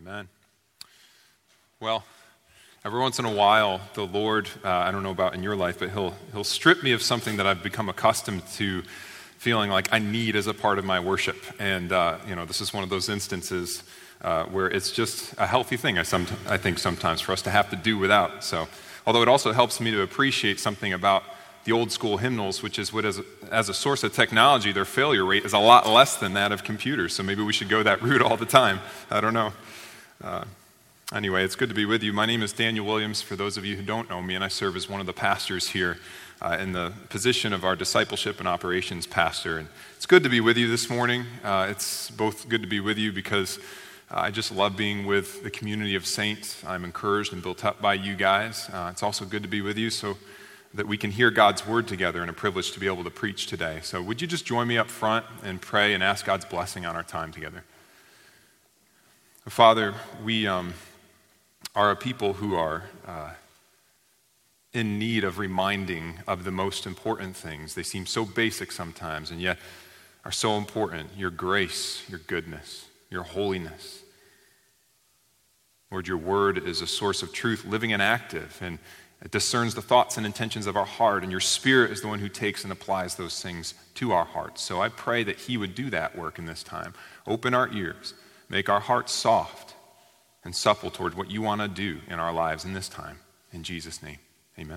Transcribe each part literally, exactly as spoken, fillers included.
Amen. Well, every once in a while, the Lord, uh, I don't know about in your life, but he'll he'll strip me of something that I've become accustomed to feeling like I need as a part of my worship. And, uh, you know, this is one of those instances uh, where it's just a healthy thing, I, some, I think, sometimes for us to have to do without. So, although it also helps me to appreciate something about the old school hymnals, which is what as a, as a source of technology, their failure rate is a lot less than that of computers. So maybe we should go that route all the time. I don't know. Uh, anyway, it's good to be with you. My name is Daniel Williams, for those of you who don't know me, and I serve as one of the pastors here uh, in the position of our discipleship and operations pastor. And it's good to be with you this morning. Uh, it's both good to be with you because uh, I just love being with the community of saints. I'm encouraged and built up by you guys. Uh, it's also good to be with you so that we can hear God's word together, and a privilege to be able to preach today. So would you just join me up front and pray and ask God's blessing on our time together? Father, we um, are a people who are uh, in need of reminding of the most important things. They seem so basic sometimes, and yet are so important. Your grace, your goodness, your holiness. Lord, your word is a source of truth, living and active, and it discerns the thoughts and intentions of our heart, and your Spirit is the one who takes and applies those things to our hearts. So I pray that he would do that work in this time. Open our ears, make our hearts soft and supple toward what you want to do in our lives in this time. In Jesus' name, amen.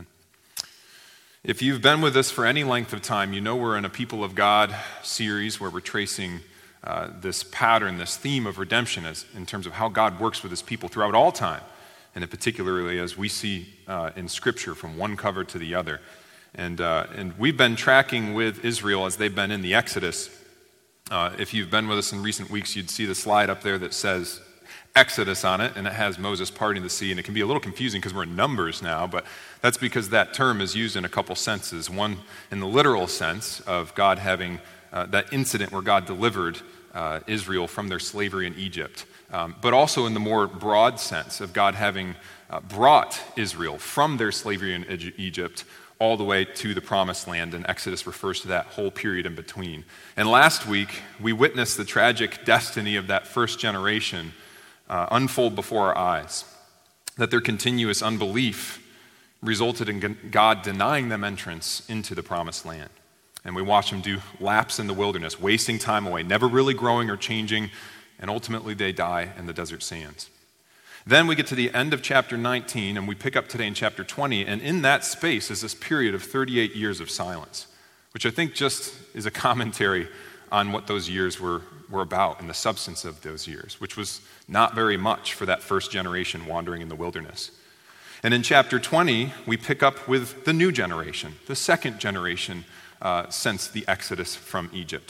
If you've been with us for any length of time, you know we're in a People of God series where we're tracing uh, this pattern, this theme of redemption as, in terms of how God works with his people throughout all time. And particularly as we see uh, in Scripture from one cover to the other. And uh, and we've been tracking with Israel as they've been in the Exodus. Uh, if you've been with us in recent weeks, you'd see the slide up there that says Exodus on it, and it has Moses parting the sea. And it can be a little confusing because we're in Numbers now, but that's because that term is used in a couple senses. One in the literal sense of God having uh, that incident where God delivered uh, Israel from their slavery in Egypt. Um, but also in the more broad sense of God having uh, brought Israel from their slavery in Egypt all the way to the promised land, and Exodus refers to that whole period in between. And last week, we witnessed the tragic destiny of that first generation uh, unfold before our eyes, that their continuous unbelief resulted in God denying them entrance into the promised land. And we watched them do laps in the wilderness, wasting time away, never really growing or changing, and ultimately they die in the desert sands. Then we get to the end of chapter nineteen, and we pick up today in chapter twenty, and in that space is this period of thirty-eight years of silence, which I think just is a commentary on what those years were, were about and the substance of those years, which was not very much for that first generation wandering in the wilderness. And in chapter twenty, we pick up with the new generation, the second generation uh, since the Exodus from Egypt.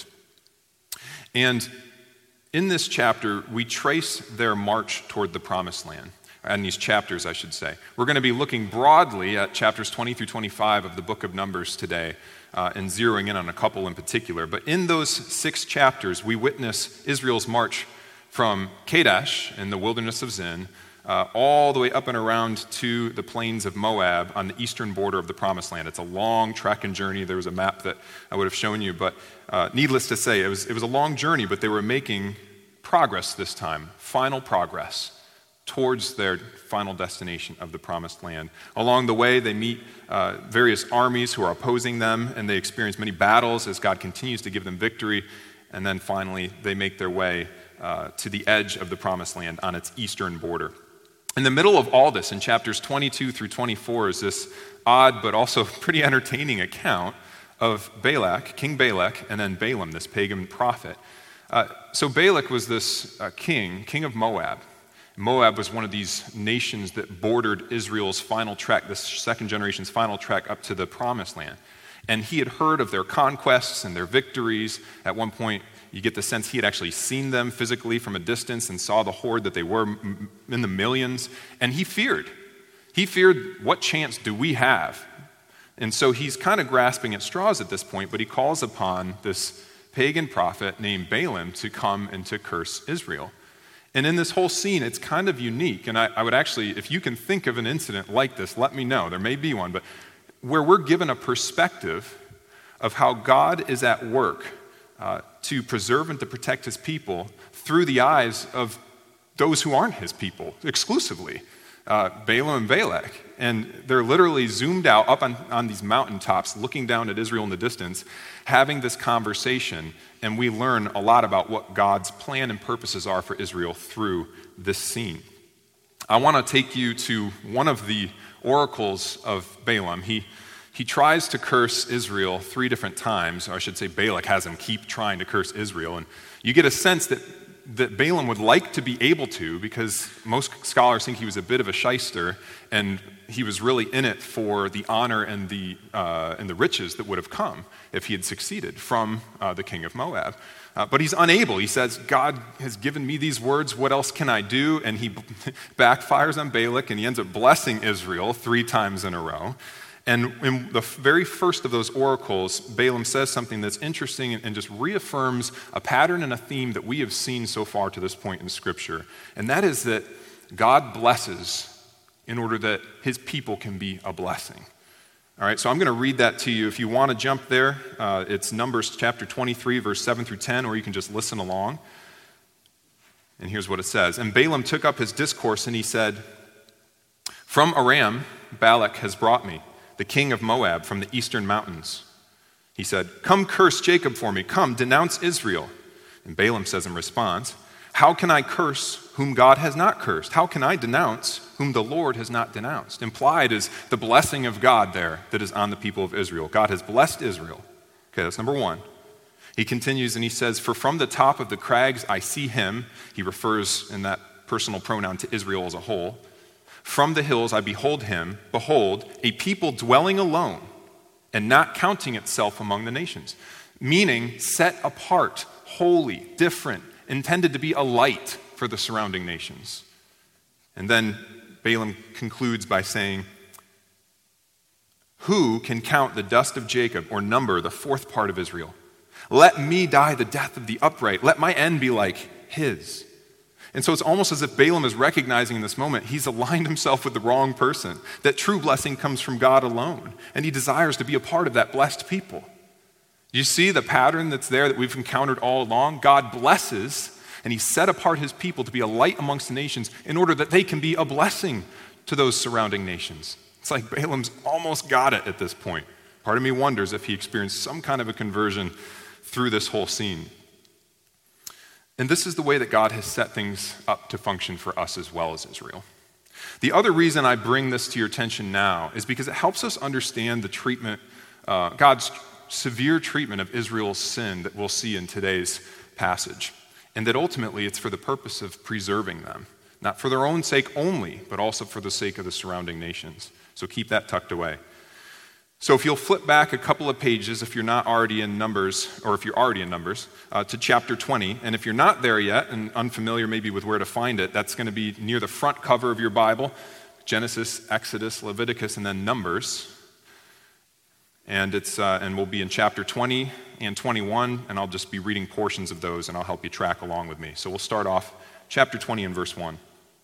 And in this chapter, we trace their march toward the promised land, and these chapters, I should say. We're going to be looking broadly at chapters twenty through twenty-five of the book of Numbers today, uh, and zeroing in on a couple in particular. But in those six chapters, we witness Israel's march from Kadesh in the wilderness of Zin, uh, all the way up and around to the plains of Moab on the eastern border of the promised land. It's a long trek and journey. There was a map that I would have shown you, but uh, needless to say, it was, it was a long journey, but they were making progress this time, final progress towards their final destination of the promised land. Along the way, they meet uh, various armies who are opposing them, and they experience many battles as God continues to give them victory. And then finally, they make their way uh, to the edge of the promised land on its eastern border. In the middle of all this, in chapters twenty-two through twenty-four, is this odd but also pretty entertaining account of Balak, King Balak, and then Balaam, this pagan prophet. Uh, so Balak was this uh, king, king of Moab. Moab was one of these nations that bordered Israel's final trek, this second generation's final trek up to the promised land. And he had heard of their conquests and their victories. At one point, you get the sense he had actually seen them physically from a distance and saw the horde that they were m- in the millions. And he feared. He feared, what chance do we have? And so he's kind of grasping at straws at this point, but he calls upon this pagan prophet named Balaam to come and to curse Israel. And in this whole scene, it's kind of unique. And I, I would actually, if you can think of an incident like this, let me know. There may be one, but where we're given a perspective of how God is at work uh, to preserve and to protect his people through the eyes of those who aren't his people exclusively, uh, Balaam and Balak. And they're literally zoomed out up on, on these mountaintops, looking down at Israel in the distance, having this conversation, and we learn a lot about what God's plan and purposes are for Israel through this scene. I want to take you to one of the oracles of Balaam. He, he tries to curse Israel three different times, or I should say Balak has him keep trying to curse Israel, and you get a sense that that Balaam would like to be able to, because most scholars think he was a bit of a shyster, and he was really in it for the honor and the uh, and the riches that would have come if he had succeeded from uh, the king of Moab. Uh, but he's unable. He says, God has given me these words, what else can I do? And he backfires on Balak, and he ends up blessing Israel three times in a row. And in the very first of those oracles, Balaam says something that's interesting and just reaffirms a pattern and a theme that we have seen so far to this point in Scripture. And that is that God blesses in order that his people can be a blessing. All right, so I'm going to read that to you. If you want to jump there, uh, it's Numbers chapter twenty-three, verse seven through ten, or you can just listen along. And here's what it says. And Balaam took up his discourse and he said, "From Aram, Balak has brought me, the king of Moab, from the eastern mountains. He said, 'Come curse Jacob for me. Come, denounce Israel.' And Balaam says in response, 'How can I curse whom God has not cursed? How can I denounce whom the Lord has not denounced?'" Implied is the blessing of God there that is on the people of Israel. God has blessed Israel. Okay, that's number one. He continues and he says, "For from the top of the crags I see him." He refers in that personal pronoun to Israel as a whole. "From the hills I behold him, behold, a people dwelling alone and not counting itself among the nations." Meaning set apart, holy, different, intended to be a light for the surrounding nations. And then Balaam concludes by saying, "Who can count the dust of Jacob or number the fourth part of Israel? Let me die the death of the upright. Let my end be like his." And so it's almost as if Balaam is recognizing in this moment he's aligned himself with the wrong person, that true blessing comes from God alone, and he desires to be a part of that blessed people. You see the pattern that's there that we've encountered all along? God blesses, and he set apart his people to be a light amongst the nations in order that they can be a blessing to those surrounding nations. It's like Balaam's almost got it at this point. Part of me wonders if he experienced some kind of a conversion through this whole scene. And this is the way that God has set things up to function for us as well as Israel. The other reason I bring this to your attention now is because it helps us understand the treatment, uh, God's severe treatment of Israel's sin that we'll see in today's passage. And that ultimately it's for the purpose of preserving them, not for their own sake only, but also for the sake of the surrounding nations. So keep that tucked away. So if you'll flip back a couple of pages, if you're not already in Numbers, or if you're already in Numbers, uh, to chapter twenty. And if you're not there yet and unfamiliar maybe with where to find it, that's going to be near the front cover of your Bible, Genesis, Exodus, Leviticus, and then Numbers. And it's uh, and we'll be in chapter twenty and twenty-one, and I'll just be reading portions of those, and I'll help you track along with me. So we'll start off chapter twenty and verse one.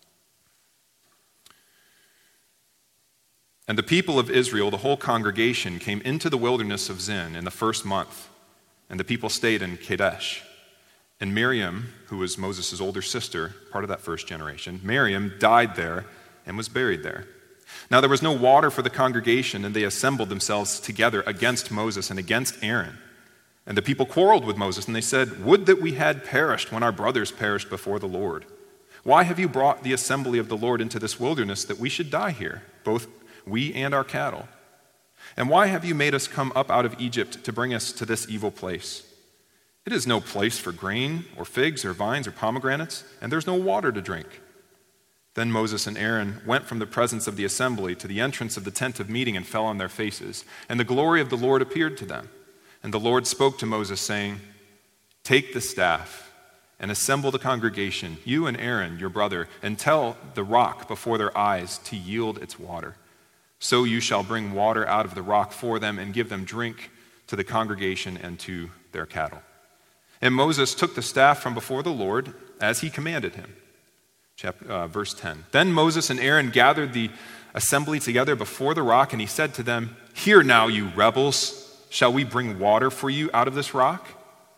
"And the people of Israel, the whole congregation, came into the wilderness of Zin in the first month, and the people stayed in Kadesh. And Miriam, who was Moses' older sister, part of that first generation, Miriam died there and was buried there. Now there was no water for the congregation, and they assembled themselves together against Moses and against Aaron. And the people quarreled with Moses, and they said, 'Would that we had perished when our brothers perished before the Lord. Why have you brought the assembly of the Lord into this wilderness that we should die here, both we and our cattle? And why have you made us come up out of Egypt to bring us to this evil place? It is no place for grain or figs or vines or pomegranates, and there's no water to drink.' Then Moses and Aaron went from the presence of the assembly to the entrance of the tent of meeting and fell on their faces. And the glory of the Lord appeared to them. And the Lord spoke to Moses, saying, 'Take the staff and assemble the congregation, you and Aaron, your brother, and tell the rock before their eyes to yield its water. So you shall bring water out of the rock for them and give them drink to the congregation and to their cattle.' And Moses took the staff from before the Lord as he commanded him." Chapter, uh, verse ten. "Then Moses and Aaron gathered the assembly together before the rock, and he said to them, 'Hear now, you rebels, shall we bring water for you out of this rock?'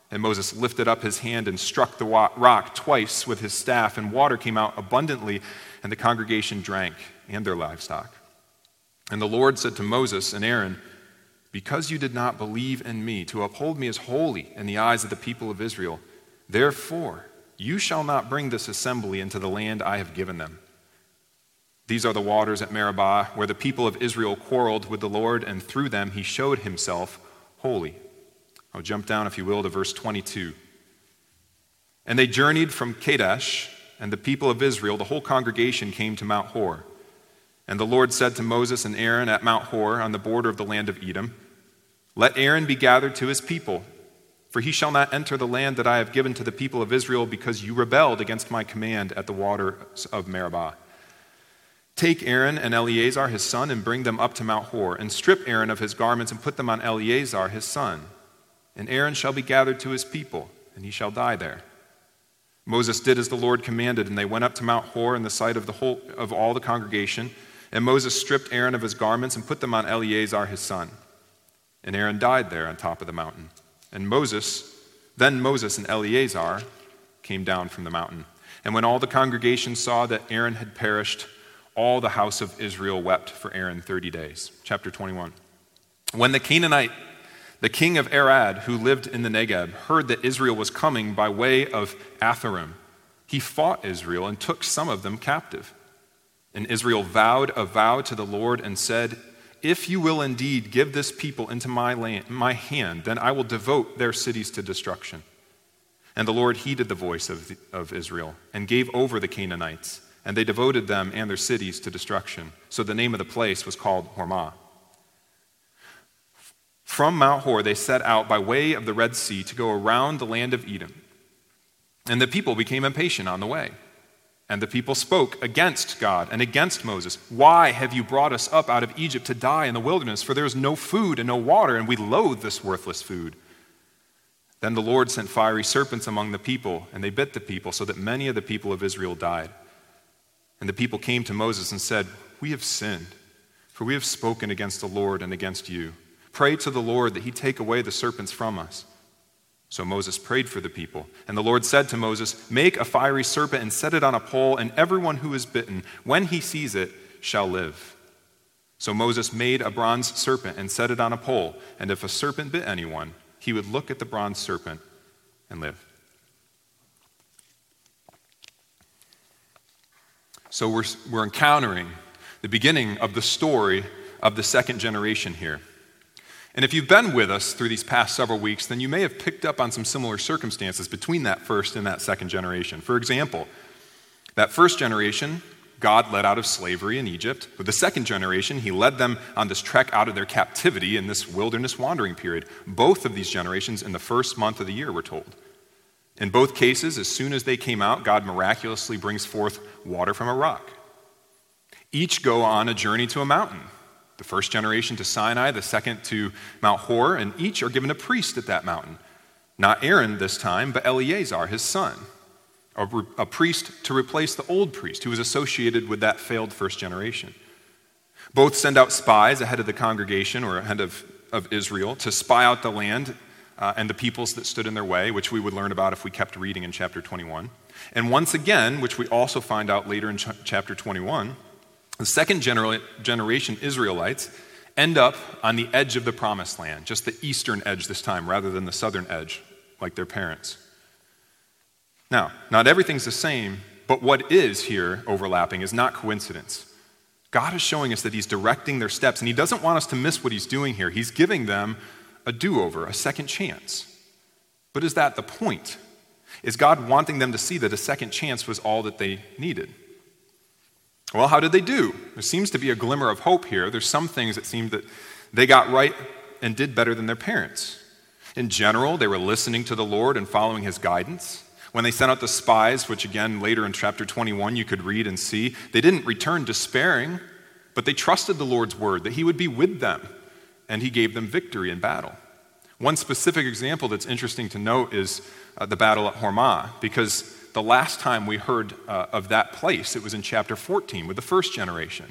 And Moses lifted up his hand and struck the rock twice with his staff, and water came out abundantly, and the congregation drank, and their livestock. And the Lord said to Moses and Aaron, because you did not believe in me to uphold me as holy in the eyes of the people of Israel, therefore you shall not bring this assembly into the land I have given them. These are the waters at Meribah, where the people of Israel quarreled with the Lord, and through them he showed himself holy. I'll jump down, if you will, to verse twenty-two. And they journeyed from Kadesh, and the people of Israel, the whole congregation, came to Mount Hor. And the Lord said to Moses and Aaron at Mount Hor, on the border of the land of Edom, let Aaron be gathered to his people, for he shall not enter the land that I have given to the people of Israel, because you rebelled against my command at the waters of Meribah. Take Aaron and Eleazar his son, and bring them up to Mount Hor, and strip Aaron of his garments, and put them on Eleazar his son. And Aaron shall be gathered to his people, and he shall die there. Moses did as the Lord commanded, and they went up to Mount Hor in the sight of the whole of all the congregation. And Moses stripped Aaron of his garments and put them on Eleazar his son. And Aaron died there on top of the mountain. And Moses, then Moses and Eleazar came down from the mountain. And when all the congregation saw that Aaron had perished, all the house of Israel wept for Aaron thirty days. Chapter twenty-one. When the Canaanite, the king of Arad, who lived in the Negeb, heard that Israel was coming by way of Atharim, he fought Israel and took some of them captive. And Israel vowed a vow to the Lord and said, if you will indeed give this people into my land, my hand, then I will devote their cities to destruction. And the Lord heeded the voice of, the, of Israel and gave over the Canaanites, and they devoted them and their cities to destruction. So the name of the place was called Hormah. From Mount Hor they set out by way of the Red Sea to go around the land of Edom. And the people became impatient on the way. And the people spoke against God and against Moses. Why have you brought us up out of Egypt to die in the wilderness? For there is no food and no water, and we loathe this worthless food. Then the Lord sent fiery serpents among the people, and they bit the people, so that many of the people of Israel died. And the people came to Moses and said, we have sinned, for we have spoken against the Lord and against you. Pray to the Lord that he take away the serpents from us. So Moses prayed for the people, and the Lord said to Moses, make a fiery serpent and set it on a pole, and everyone who is bitten, when he sees it, shall live. So Moses made a bronze serpent and set it on a pole, and if a serpent bit anyone, he would look at the bronze serpent and live. So we're, we're encountering the beginning of the story of the second generation here. And if you've been with us through these past several weeks, then you may have picked up on some similar circumstances between that first and that second generation. For example, that first generation, God led out of slavery in Egypt. With the second generation, he led them on this trek out of their captivity in this wilderness wandering period. Both of these generations in the first month of the year, we're told. In both cases, as soon as they came out, God miraculously brings forth water from a rock. Each go on a journey to a mountain. The first generation to Sinai, the second to Mount Hor, and each are given a priest at that mountain. Not Aaron this time, but Eleazar, his son, a, re- a priest to replace the old priest who was associated with that failed first generation. Both send out spies ahead of the congregation or ahead of, of Israel to spy out the land uh, and the peoples that stood in their way, which we would learn about if we kept reading in chapter twenty-one. And once again, which we also find out later in ch- chapter twenty-one, the second gener- generation Israelites end up on the edge of the promised land, just the eastern edge this time, rather than the southern edge, like their parents. Now, not everything's the same, but what is here overlapping is not coincidence. God is showing us that he's directing their steps, and he doesn't want us to miss what he's doing here. He's giving them a do-over, a second chance. But is that the point? Is God wanting them to see that a second chance was all that they needed? Well, how did they do? There seems to be a glimmer of hope here. There's some things that seem that they got right and did better than their parents. In general, they were listening to the Lord and following his guidance. When they sent out the spies, which again later in chapter twenty-one you could read and see, they didn't return despairing, but they trusted the Lord's word that he would be with them, and he gave them victory in battle. One specific example that's interesting to note is uh, the battle at Hormah, because the last time we heard uh, of that place, it was in chapter fourteen with the first generation.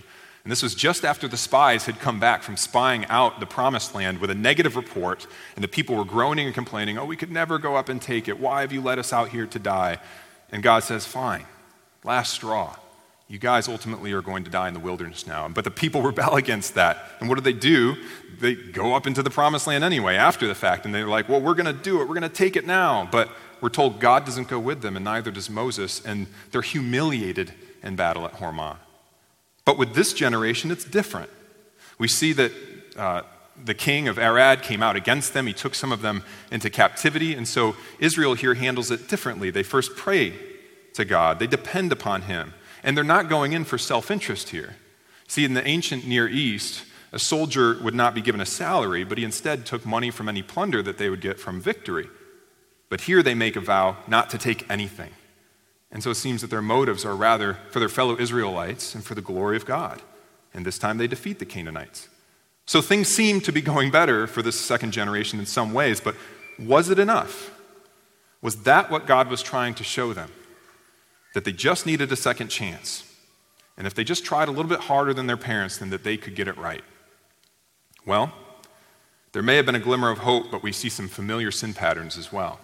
And this was just after the spies had come back from spying out the promised land with a negative report, and the people were groaning and complaining, oh, we could never go up and take it. Why have you let us out here to die? And God says, fine, last straw. You guys ultimately are going to die in the wilderness now. But the people rebel against that. And what do they do? They go up into the promised land anyway after the fact. And they're like, well, we're going to do it. We're going to take it now. But we're told God doesn't go with them, and neither does Moses. And they're humiliated in battle at Hormah. But with this generation, it's different. We see that uh, the king of Arad came out against them. He took some of them into captivity. And so Israel here handles it differently. They first pray to God. They depend upon him. And they're not going in for self-interest here. See, in the ancient Near East, a soldier would not be given a salary, but he instead took money from any plunder that they would get from victory. But here they make a vow not to take anything. And so it seems that their motives are rather for their fellow Israelites and for the glory of God. And this time they defeat the Canaanites. So things seem to be going better for this second generation in some ways, but was it enough? Was that what God was trying to show them? That they just needed a second chance. And if they just tried a little bit harder than their parents, then that they could get it right. Well, there may have been a glimmer of hope, but we see some familiar sin patterns as well.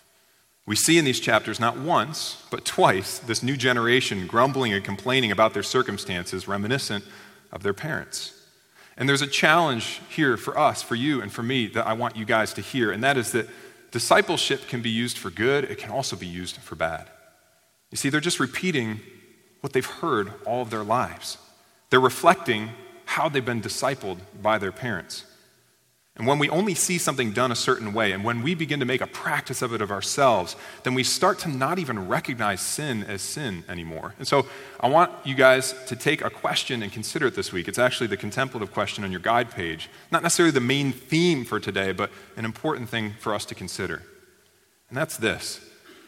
We see in these chapters not once, but twice, this new generation grumbling and complaining about their circumstances reminiscent of their parents. And there's a challenge here for us, for you, and for me that I want you guys to hear, and that is that discipleship can be used for good, it can also be used for bad. You see, they're just repeating what they've heard all of their lives. They're reflecting how they've been discipled by their parents. And when we only see something done a certain way, and when we begin to make a practice of it of ourselves, then we start to not even recognize sin as sin anymore. And so I want you guys to take a question and consider it this week. It's actually the contemplative question on your guide page. Not necessarily the main theme for today, but an important thing for us to consider. And that's this.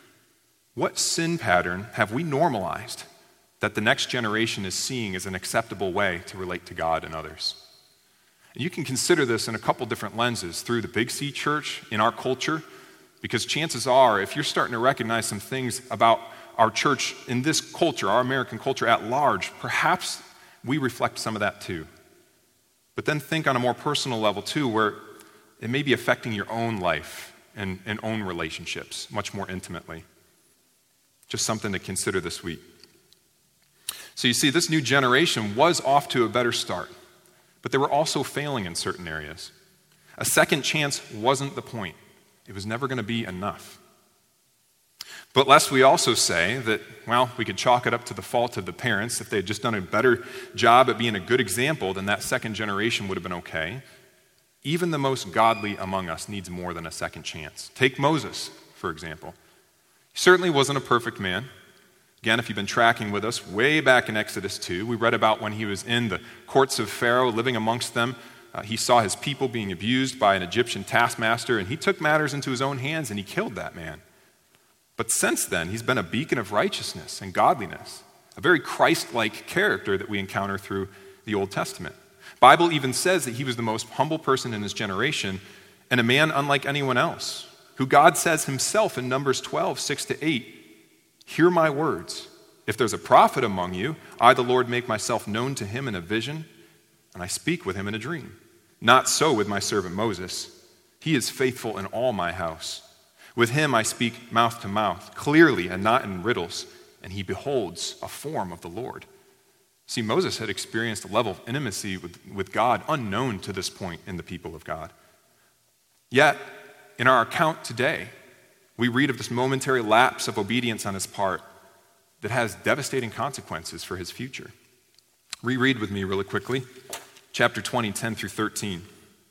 What sin pattern have we normalized that the next generation is seeing as an acceptable way to relate to God and others? And you can consider this in a couple different lenses, through the Big C church, in our culture, because chances are, if you're starting to recognize some things about our church in this culture, our American culture at large, perhaps we reflect some of that too. But then think on a more personal level too, where it may be affecting your own life and, and own relationships much more intimately. Just something to consider this week. So you see, this new generation was off to a better start, but they were also failing in certain areas. A second chance wasn't the point. It was never going to be enough. But lest we also say that, well, we could chalk it up to the fault of the parents. If they had just done a better job at being a good example, then that second generation would have been okay. Even the most godly among us needs more than a second chance. Take Moses, for example. He certainly wasn't a perfect man. Again, if you've been tracking with us, way back in Exodus two, we read about when he was in the courts of Pharaoh, living amongst them. Uh, he saw his people being abused by an Egyptian taskmaster, and he took matters into his own hands, and he killed that man. But since then, he's been a beacon of righteousness and godliness, a very Christ-like character that we encounter through the Old Testament. The Bible even says that he was the most humble person in his generation, and a man unlike anyone else, who God says himself in Numbers twelve, six to eight, hear my words. If there's a prophet among you, I, the Lord, make myself known to him in a vision, and I speak with him in a dream. Not so with my servant Moses. He is faithful in all my house. With him I speak mouth to mouth, clearly and not in riddles, and he beholds a form of the Lord. See, Moses had experienced a level of intimacy with, with God unknown to this point in the people of God. Yet, in our account today, we read of this momentary lapse of obedience on his part that has devastating consequences for his future. Reread with me really quickly, chapter twenty, ten through thirteen.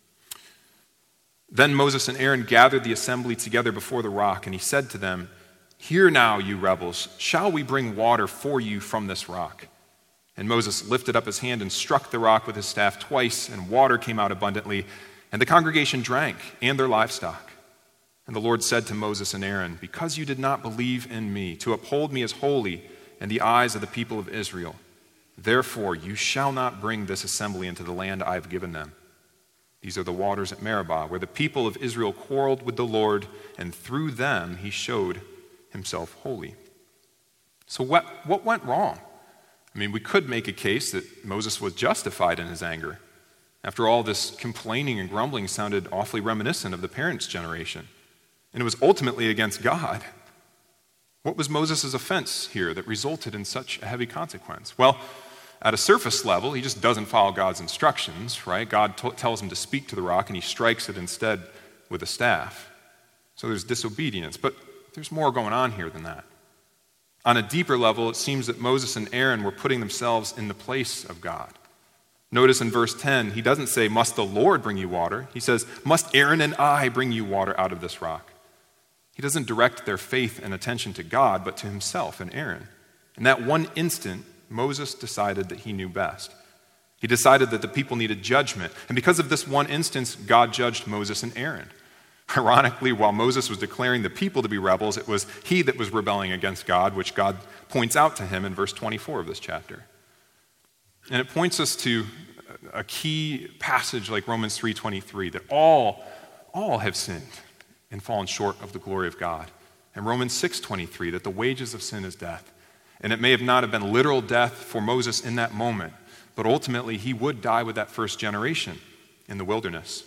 Then Moses and Aaron gathered the assembly together before the rock, and he said to them, hear now, you rebels, shall we bring water for you from this rock? And Moses lifted up his hand and struck the rock with his staff twice, and water came out abundantly, and the congregation drank, and their livestock. And the Lord said to Moses and Aaron, because you did not believe in me, to uphold me as holy in the eyes of the people of Israel, therefore you shall not bring this assembly into the land I have given them. These are the waters at Meribah, where the people of Israel quarreled with the Lord, and through them he showed himself holy. So what, what went wrong? I mean, we could make a case that Moses was justified in his anger. After all, this complaining and grumbling sounded awfully reminiscent of the parents' generation. And it was ultimately against God. What was Moses' offense here that resulted in such a heavy consequence? Well, at a surface level, he just doesn't follow God's instructions, right? God t- tells him to speak to the rock, and he strikes it instead with a staff. So there's disobedience. But there's more going on here than that. On a deeper level, it seems that Moses and Aaron were putting themselves in the place of God. Notice in verse ten, he doesn't say, must the Lord bring you water? He says, must Aaron and I bring you water out of this rock? He doesn't direct their faith and attention to God, but to himself and Aaron. In that one instant, Moses decided that he knew best. He decided that the people needed judgment. And because of this one instance, God judged Moses and Aaron. Ironically, while Moses was declaring the people to be rebels, it was he that was rebelling against God, which God points out to him in verse twenty-four of this chapter. And it points us to a key passage like Romans three twenty-three, that all, all have sinned and fallen short of the glory of God. And Romans six twenty-three, that the wages of sin is death. And it may have not have been literal death for Moses in that moment, but ultimately he would die with that first generation in the wilderness.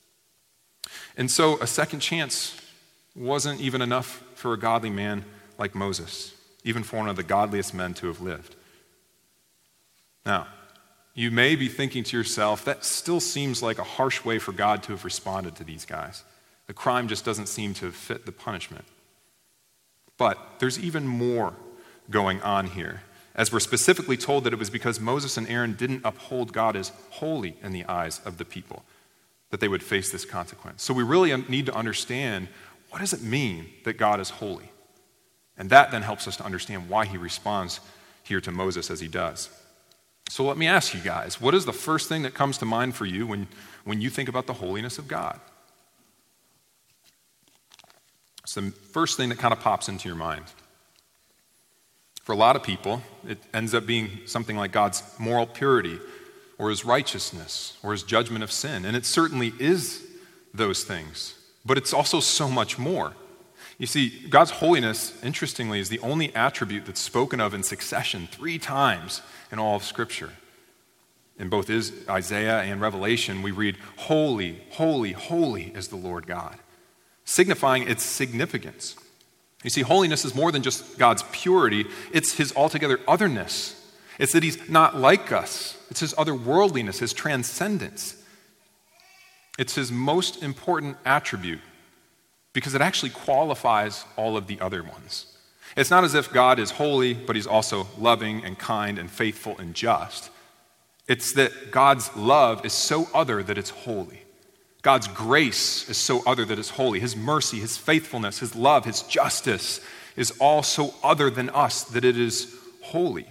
And so a second chance wasn't even enough for a godly man like Moses, even for one of the godliest men to have lived. Now, you may be thinking to yourself, that still seems like a harsh way for God to have responded to these guys. The crime just doesn't seem to fit the punishment. But there's even more going on here, as we're specifically told that it was because Moses and Aaron didn't uphold God as holy in the eyes of the people that they would face this consequence. So we really need to understand, what does it mean that God is holy? And that then helps us to understand why he responds here to Moses as he does. So let me ask you guys, what is the first thing that comes to mind for you when, when you think about the holiness of God? It's the first thing that kind of pops into your mind. For a lot of people, it ends up being something like God's moral purity, or his righteousness, or his judgment of sin. And it certainly is those things, but it's also so much more. You see, God's holiness, interestingly, is the only attribute that's spoken of in succession three times in all of Scripture. In both Isaiah and Revelation, we read, holy, holy, holy is the Lord God, signifying its significance. You see, holiness is more than just God's purity, it's his altogether otherness. It's that he's not like us. It's his otherworldliness, his transcendence. It's his most important attribute because it actually qualifies all of the other ones. It's not as if God is holy, but he's also loving and kind and faithful and just. It's that God's love is so other that it's holy. God's grace is so other that it's holy. His mercy, his faithfulness, his love, his justice is all so other than us that it is holy.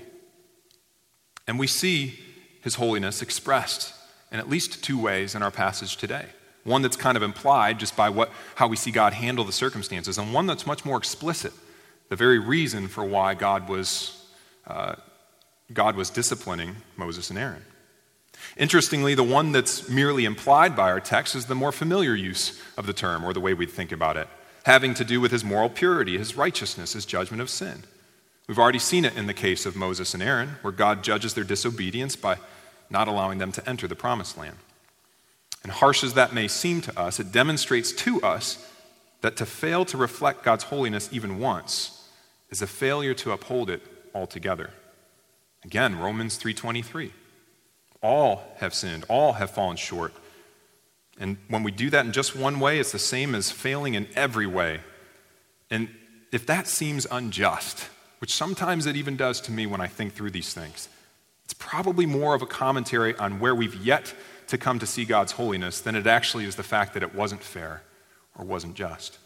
And we see his holiness expressed in at least two ways in our passage today. One that's kind of implied just by what, how we see God handle the circumstances, and one that's much more explicit, the very reason for why God was, uh, God was disciplining Moses and Aaron. Interestingly, the one that's merely implied by our text is the more familiar use of the term, or the way we think about it, having to do with his moral purity, his righteousness, his judgment of sin. We've already seen it in the case of Moses and Aaron, where God judges their disobedience by not allowing them to enter the promised land. And harsh as that may seem to us, it demonstrates to us that to fail to reflect God's holiness even once is a failure to uphold it altogether. Again, Romans three twenty-three. All have sinned, all have fallen short. And when we do that in just one way, it's the same as failing in every way. And if that seems unjust, which sometimes it even does to me when I think through these things, it's probably more of a commentary on where we've yet to come to see God's holiness than it actually is the fact that it wasn't fair or wasn't just.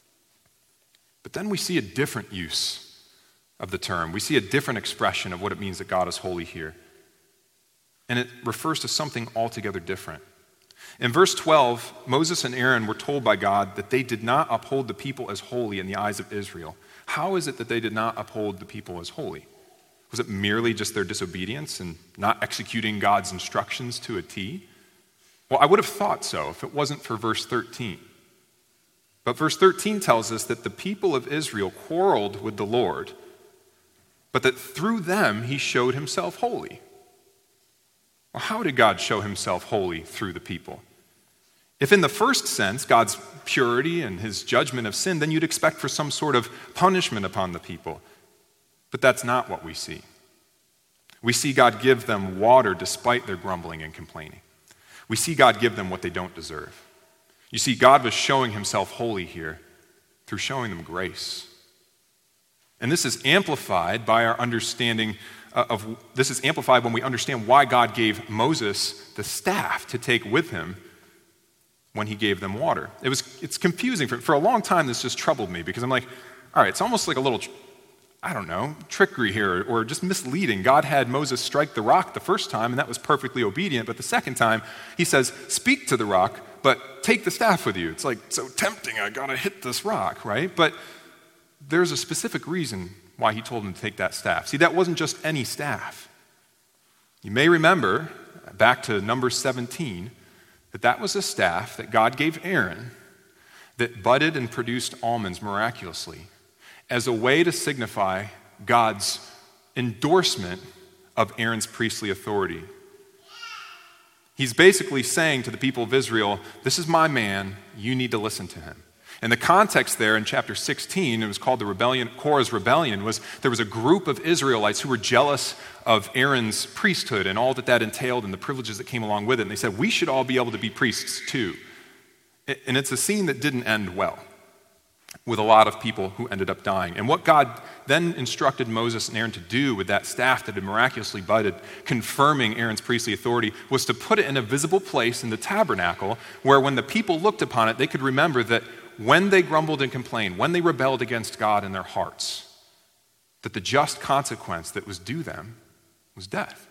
But then we see a different use of the term. We see a different expression of what it means that God is holy here. And it refers to something altogether different. In verse twelve, Moses and Aaron were told by God that they did not uphold the people as holy in the eyes of Israel. How is it that they did not uphold the people as holy? Was it merely just their disobedience and not executing God's instructions to a T? Well, I would have thought so if it wasn't for verse thirteen. But verse thirteen tells us that the people of Israel quarreled with the Lord, but but that through them he showed himself holy. Well, how did God show himself holy through the people? If in the first sense, God's purity and his judgment of sin, then you'd expect for some sort of punishment upon the people. But that's not what we see. We see God give them water despite their grumbling and complaining. We see God give them what they don't deserve. You see, God was showing himself holy here through showing them grace. And this is amplified by our understanding of, this is amplified when we understand why God gave Moses the staff to take with him when he gave them water. It was, it's confusing. For, for a long time, this just troubled me because I'm like, all right, it's almost like a little, I don't know, trickery here or just misleading. God had Moses strike the rock the first time, and that was perfectly obedient. But the second time, he says, speak to the rock, but take the staff with you. It's like so tempting. I got to hit this rock, right? But there's a specific reason why he told him to take that staff. See, that wasn't just any staff. You may remember, back to number seventeen, that that was a staff that God gave Aaron that budded and produced almonds miraculously as a way to signify God's endorsement of Aaron's priestly authority. He's basically saying to the people of Israel, this is my man, you need to listen to him. And the context there in chapter sixteen, it was called the rebellion, Korah's rebellion, was there was a group of Israelites who were jealous of Aaron's priesthood and all that that entailed and the privileges that came along with it. And they said, we should all be able to be priests too. And it's a scene that didn't end well, with a lot of people who ended up dying. And what God then instructed Moses and Aaron to do with that staff that had miraculously budded, confirming Aaron's priestly authority, was to put it in a visible place in the tabernacle where when the people looked upon it, they could remember that when they grumbled and complained, when they rebelled against God in their hearts, that the just consequence that was due them was death.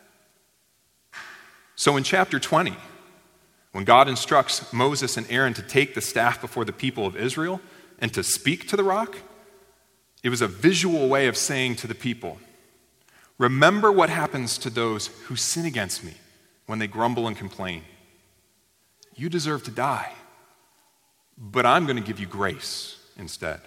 So in chapter twenty, when God instructs Moses and Aaron to take the staff before the people of Israel and to speak to the rock, it was a visual way of saying to the people, remember what happens to those who sin against me when they grumble and complain. You deserve to die, but I'm going to give you grace instead.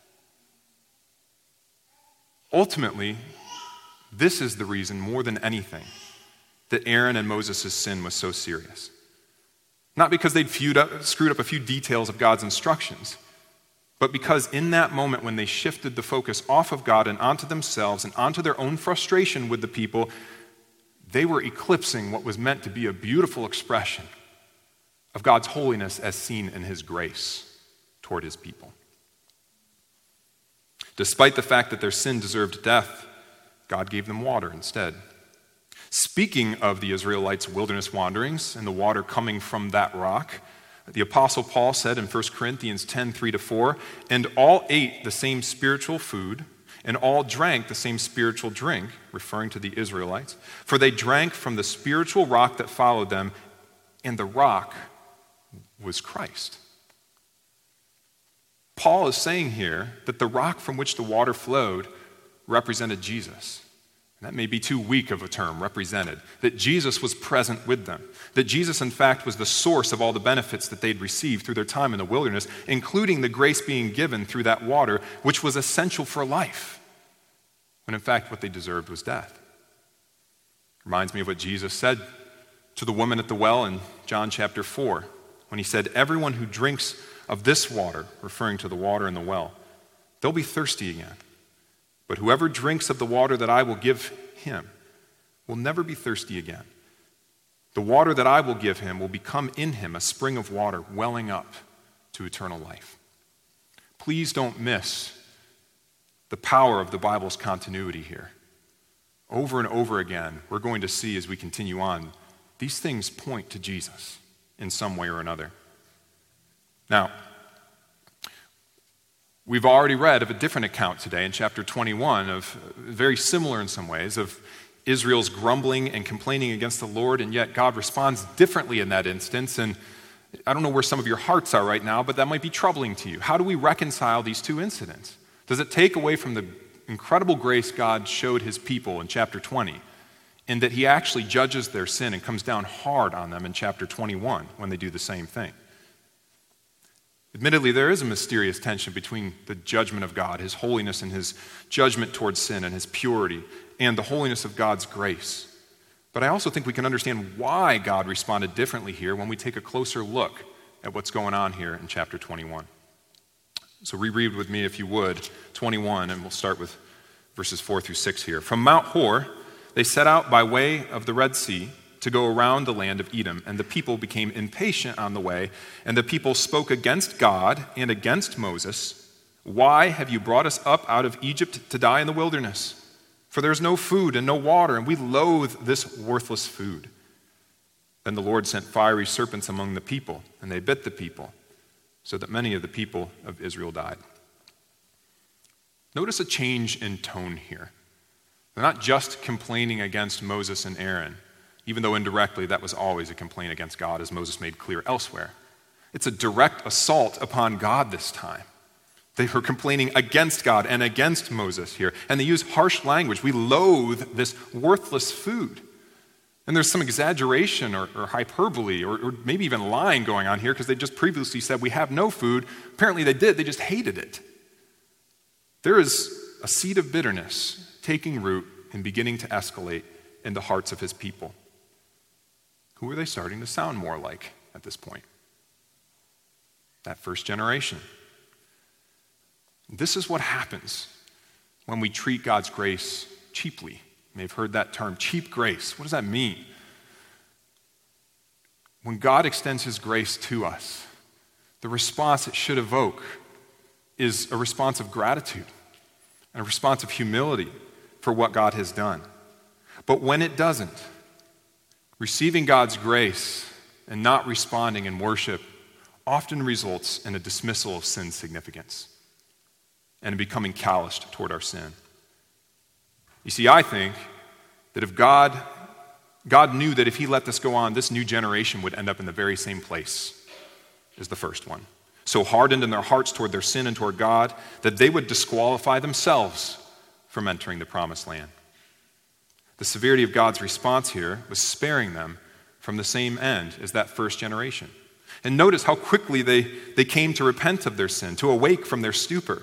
Ultimately, this is the reason more than anything that Aaron and Moses' sin was so serious. Not because they'd fewed up, screwed up a few details of God's instructions, but because in that moment when they shifted the focus off of God and onto themselves and onto their own frustration with the people, they were eclipsing what was meant to be a beautiful expression of God's holiness as seen in his grace toward his people. Despite the fact that their sin deserved death, God gave them water instead. Speaking of the Israelites' wilderness wanderings and the water coming from that rock, the Apostle Paul said in First Corinthians ten, three to four, and all ate the same spiritual food, and all drank the same spiritual drink, referring to the Israelites, for they drank from the spiritual rock that followed them, and the rock was Christ. Paul is saying here that the rock from which the water flowed represented Jesus. And that may be too weak of a term, represented. That Jesus was present with them. That Jesus, in fact, was the source of all the benefits that they'd received through their time in the wilderness, including the grace being given through that water, which was essential for life, when in fact what they deserved was death. Reminds me of what Jesus said to the woman at the well in John chapter four, when he said, everyone who drinks of this water, referring to the water in the well, they'll be thirsty again. But whoever drinks of the water that I will give him will never be thirsty again. The water that I will give him will become in him a spring of water welling up to eternal life. Please don't miss the power of the Bible's continuity here. Over and over again, we're going to see as we continue on, these things point to Jesus in some way or another. Now, we've already read of a different account today in chapter twenty-one, of very similar in some ways, of Israel's grumbling and complaining against the Lord, and yet God responds differently in that instance. And I don't know where some of your hearts are right now, but that might be troubling to you. How do we reconcile these two incidents? Does it take away from the incredible grace God showed his people in chapter twenty, in that he actually judges their sin and comes down hard on them in chapter twenty-one when they do the same thing? Admittedly, there is a mysterious tension between the judgment of God, his holiness and his judgment towards sin and his purity, and the holiness of God's grace. But I also think we can understand why God responded differently here when we take a closer look at what's going on here in chapter twenty-one. So reread with me, if you would, twenty-one, and we'll start with verses four through six here. From Mount Hor, they set out by way of the Red Sea to go around the land of Edom, and the people became impatient on the way, and the people spoke against God and against Moses. Why have you brought us up out of Egypt to die in the wilderness? For there is no food and no water, and we loathe this worthless food. Then the Lord sent fiery serpents among the people, and they bit the people, so that many of the people of Israel died. Notice a change in tone here. They're not just complaining against Moses and Aaron, even though indirectly that was always a complaint against God, as Moses made clear elsewhere. It's a direct assault upon God this time. They were complaining against God and against Moses here, and they use harsh language. We loathe this worthless food. And there's some exaggeration or, or hyperbole or, or maybe even lying going on here, because they just previously said we have no food. Apparently they did, they just hated it. There is a seed of bitterness taking root and beginning to escalate in the hearts of his people. Who are they starting to sound more like at this point? That first generation. This is what happens when we treat God's grace cheaply. You may have heard that term, cheap grace. What does that mean? When God extends his grace to us, the response it should evoke is a response of gratitude and a response of humility for what God has done. But when it doesn't, receiving God's grace and not responding in worship often results in a dismissal of sin's significance and in becoming calloused toward our sin. You see, I think that if God, God knew that if he let this go on, this new generation would end up in the very same place as the first one. So hardened in their hearts toward their sin and toward God that they would disqualify themselves from entering the promised land. The severity of God's response here was sparing them from the same end as that first generation. And notice how quickly they, they came to repent of their sin, to awake from their stupor.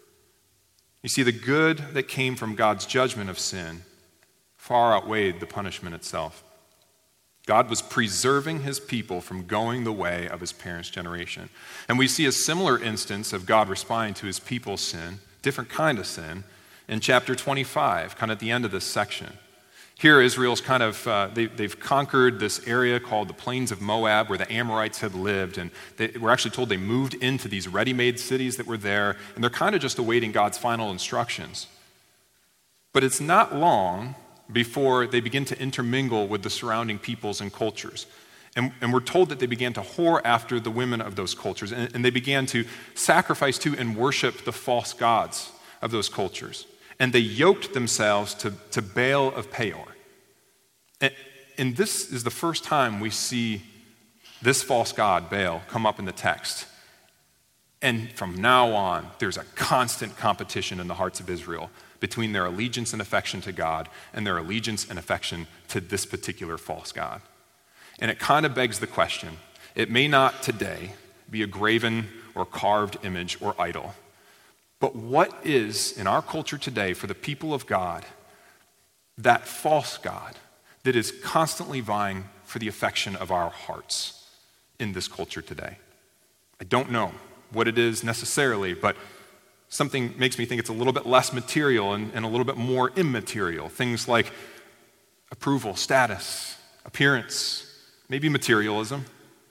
You see, the good that came from God's judgment of sin far outweighed the punishment itself. God was preserving his people from going the way of his parents' generation. And we see a similar instance of God responding to his people's sin, different kind of sin, in chapter twenty-five, kind of at the end of this section. Here, Israel's kind of, uh, they, they've conquered this area called the Plains of Moab, where the Amorites had lived, and they, we're actually told they moved into these ready-made cities that were there, and they're kind of just awaiting God's final instructions. But it's not long before they begin to intermingle with the surrounding peoples and cultures. And, and we're told that they began to whore after the women of those cultures, and, and they began to sacrifice to and worship the false gods of those cultures. And they yoked themselves to, to Baal of Peor. And, and this is the first time we see this false god, Baal, come up in the text. And from now on, there's a constant competition in the hearts of Israel between their allegiance and affection to God and their allegiance and affection to this particular false god. And it kind of begs the question, it may not today be a graven or carved image or idol, but what is, in our culture today, for the people of God, that false god that is constantly vying for the affection of our hearts in this culture today? I don't know what it is necessarily, but something makes me think it's a little bit less material and, and a little bit more immaterial. Things like approval, status, appearance, maybe materialism.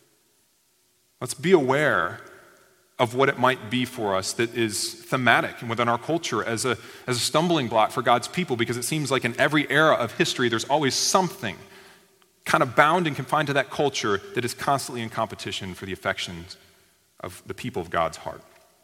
Let's be aware of what it might be for us that is thematic and within our culture as a, as a stumbling block for God's people, because it seems like in every era of history, there's always something kind of bound and confined to that culture that is constantly in competition for the affections of the people of God's heart.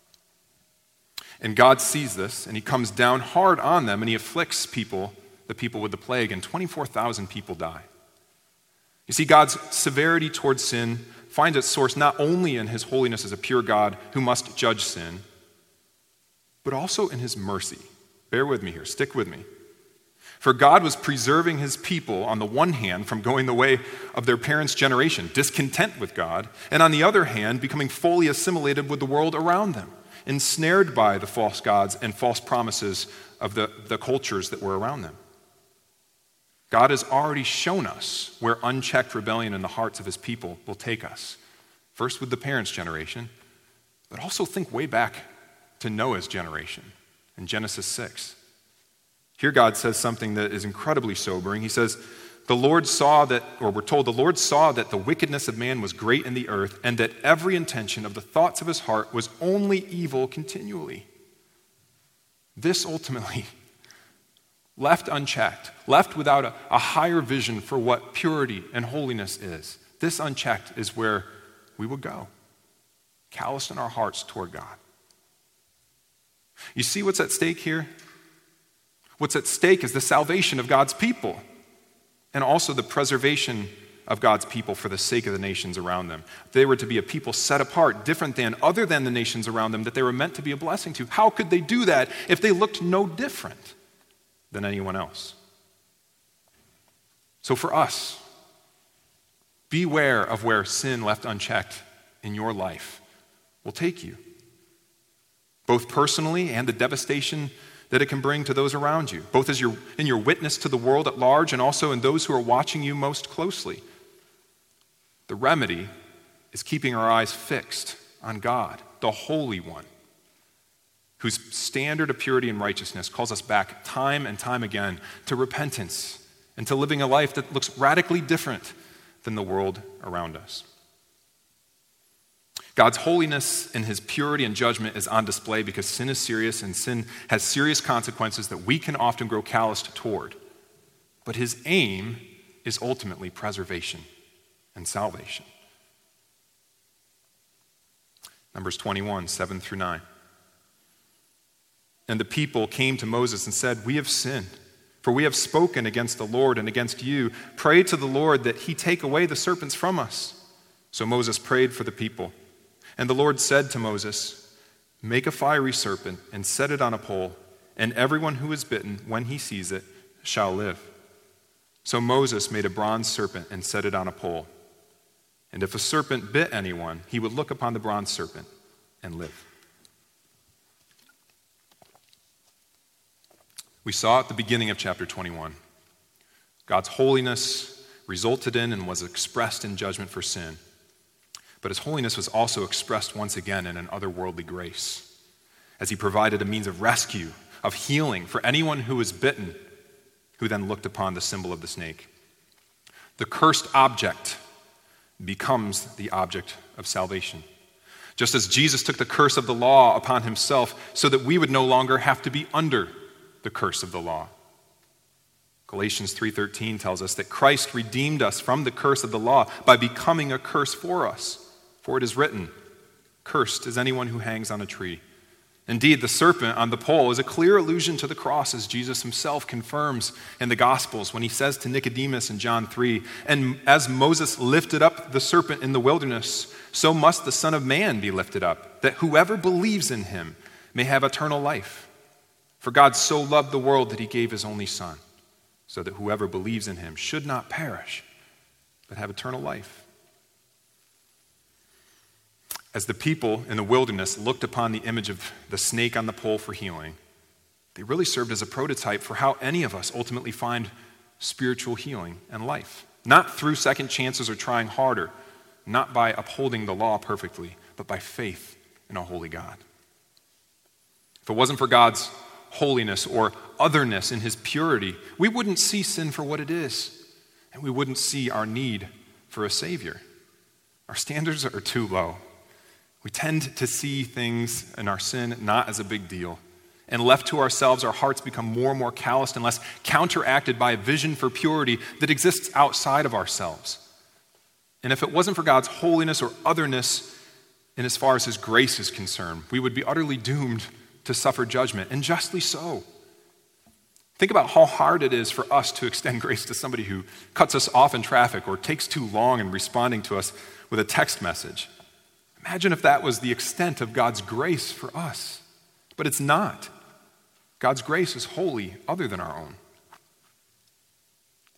And God sees this, and he comes down hard on them, and he afflicts people, the people with the plague, and twenty-four thousand people die. You see, God's severity towards sin finds its source not only in his holiness as a pure God who must judge sin, but also in his mercy. Bear with me here, stick with me. For God was preserving his people, on the one hand, from going the way of their parents' generation, discontent with God, and on the other hand, becoming fully assimilated with the world around them, ensnared by the false gods and false promises of the, the cultures that were around them. God has already shown us where unchecked rebellion in the hearts of his people will take us. First with the parents' generation, but also think way back to Noah's generation in Genesis six. Here God says something that is incredibly sobering. He says, the Lord saw that, or we're told, the Lord saw that the wickedness of man was great in the earth, and that every intention of the thoughts of his heart was only evil continually. This ultimately, left unchecked, left without a, a higher vision for what purity and holiness is, this unchecked is where we would go, calloused in our hearts toward God. You see what's at stake here? What's at stake is the salvation of God's people and also the preservation of God's people for the sake of the nations around them. They were to be a people set apart, different than, other than the nations around them that they were meant to be a blessing to. How could they do that if they looked no different than anyone else? So for us, beware of where sin left unchecked in your life will take you, both personally and the devastation that it can bring to those around you, both as your, in your witness to the world at large and also in those who are watching you most closely. The remedy is keeping our eyes fixed on God, the Holy One, whose standard of purity and righteousness calls us back time and time again to repentance and to living a life that looks radically different than the world around us. God's holiness and his purity and judgment is on display because sin is serious and sin has serious consequences that we can often grow calloused toward. But his aim is ultimately preservation and salvation. Numbers twenty-one, seven through nine. And the people came to Moses and said, "We have sinned, for we have spoken against the Lord and against you. Pray to the Lord that he take away the serpents from us." So Moses prayed for the people. And the Lord said to Moses, "Make a fiery serpent and set it on a pole, and everyone who is bitten, when he sees it, shall live." So Moses made a bronze serpent and set it on a pole. And if a serpent bit anyone, he would look upon the bronze serpent and live. We saw at the beginning of chapter twenty-one, God's holiness resulted in and was expressed in judgment for sin. But his holiness was also expressed once again in an otherworldly grace, as he provided a means of rescue, of healing for anyone who was bitten, who then looked upon the symbol of the snake. The cursed object becomes the object of salvation, just as Jesus took the curse of the law upon himself so that we would no longer have to be under the curse of the law. Galatians three thirteen tells us that Christ redeemed us from the curse of the law by becoming a curse for us. For it is written, "Cursed is anyone who hangs on a tree." Indeed, the serpent on the pole is a clear allusion to the cross, as Jesus himself confirms in the Gospels when he says to Nicodemus in John three, "And as Moses lifted up the serpent in the wilderness, so must the Son of Man be lifted up, that whoever believes in him may have eternal life. For God so loved the world that he gave his only Son, so that whoever believes in him should not perish, but have eternal life." As the people in the wilderness looked upon the image of the snake on the pole for healing, they really served as a prototype for how any of us ultimately find spiritual healing and life. Not through second chances or trying harder, not by upholding the law perfectly, but by faith in a holy God. If it wasn't for God's holiness or otherness in his purity, we wouldn't see sin for what it is, and we wouldn't see our need for a Savior. Our standards are too low. We tend to see things in our sin not as a big deal. And left to ourselves, our hearts become more and more calloused and less counteracted by a vision for purity that exists outside of ourselves. And if it wasn't for God's holiness or otherness, in as far as his grace is concerned, we would be utterly doomed to suffer judgment, and justly so. Think about how hard it is for us to extend grace to somebody who cuts us off in traffic or takes too long in responding to us with a text message. Imagine if that was the extent of God's grace for us. But it's not. God's grace is wholly other than our own.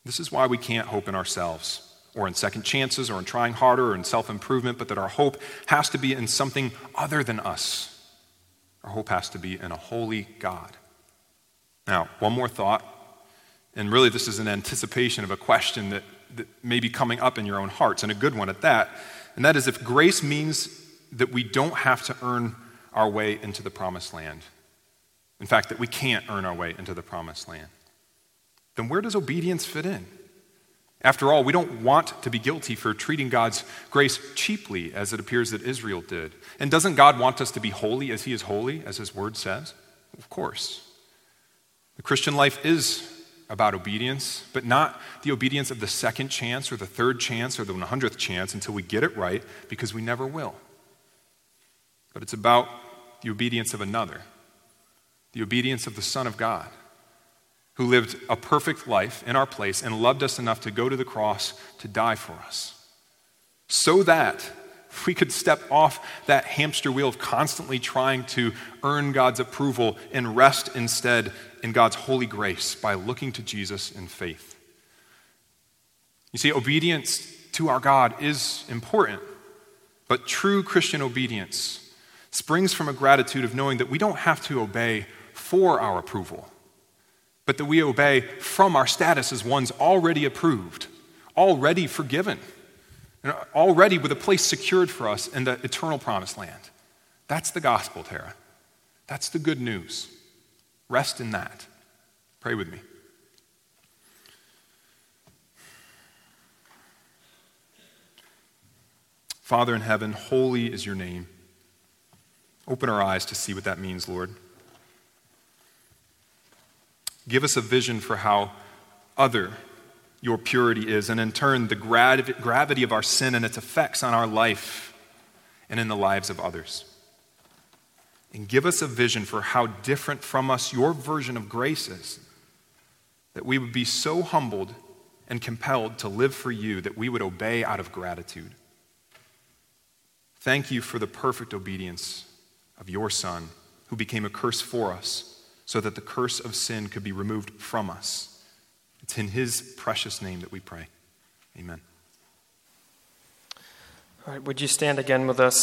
This is why we can't hope in ourselves, or in second chances, or in trying harder, or in self-improvement, but that our hope has to be in something other than us. Our hope has to be in a holy God. Now, one more thought, and really this is an anticipation of a question that, that may be coming up in your own hearts, and a good one at that, and that is if grace means that we don't have to earn our way into the promised land, in fact, that we can't earn our way into the promised land, then where does obedience fit in? After all, we don't want to be guilty for treating God's grace cheaply, as it appears that Israel did. And doesn't God want us to be holy as he is holy, as his word says? Of course. The Christian life is about obedience, but not the obedience of the second chance or the third chance or the one hundredth chance until we get it right, because we never will. But it's about the obedience of another, the obedience of the Son of God, who lived a perfect life in our place and loved us enough to go to the cross to die for us, so that we could step off that hamster wheel of constantly trying to earn God's approval and rest instead in God's holy grace by looking to Jesus in faith. You see, obedience to our God is important, but true Christian obedience springs from a gratitude of knowing that we don't have to obey for our approval, but that we obey from our status as ones already approved, already forgiven, and already with a place secured for us in the eternal promised land. That's the gospel, Tara. That's the good news. Rest in that. Pray with me. Father in heaven, holy is your name. Open our eyes to see what that means, Lord. Give us a vision for how other your purity is, and in turn, the grav- gravity of our sin and its effects on our life and in the lives of others. And give us a vision for how different from us your version of grace is, that we would be so humbled and compelled to live for you that we would obey out of gratitude. Thank you for the perfect obedience of your Son, who became a curse for us, so that the curse of sin could be removed from us. It's in his precious name that we pray. Amen. All right, would you stand again with us?